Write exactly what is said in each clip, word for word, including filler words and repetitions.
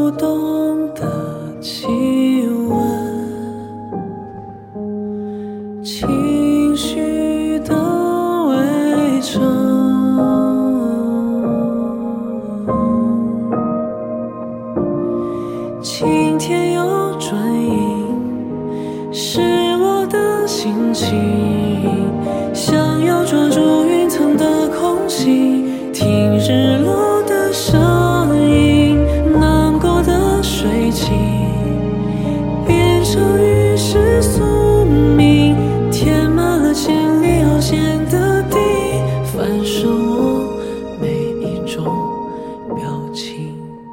浮动的气温，情绪的围城，晴天又转阴，是我的心情，想要抓住云层的空隙，听日落的声音，难过的水汽变成雨时宿命，填满了千里凹陷的地，反射我每一种表情。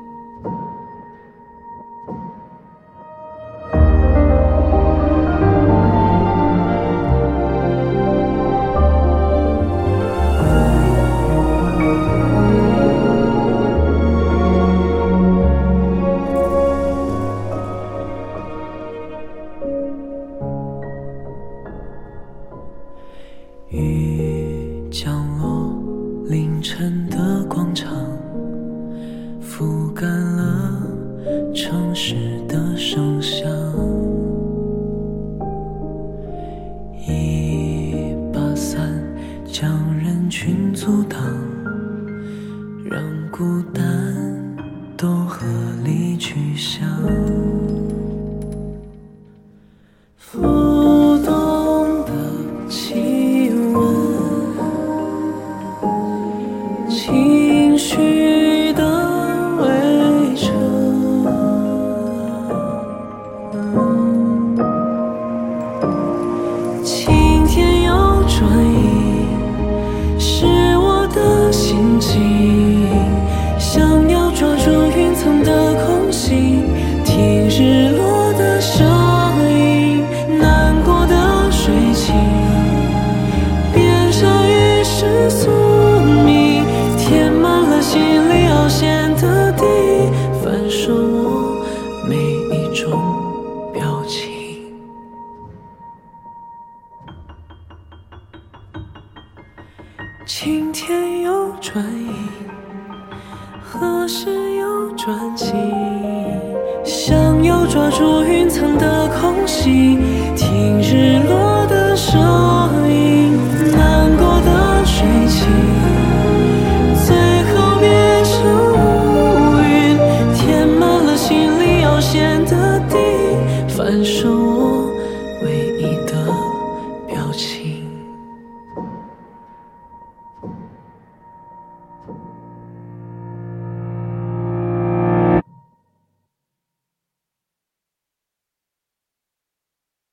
雨降落凌晨的广场，覆盖了城市的声响，一把伞将人群阻挡，让孤单都合理去向。浮动的气温，情绪的围城，晴天又转阴，是我的心情，想要抓住云层的空隙，听日落的声音，难过的水汽变成雨时宿命，填满了心里凹陷的地，反射我每一种表情。晴天又转阴，何时又转晴，想要抓住云层的空隙，听日落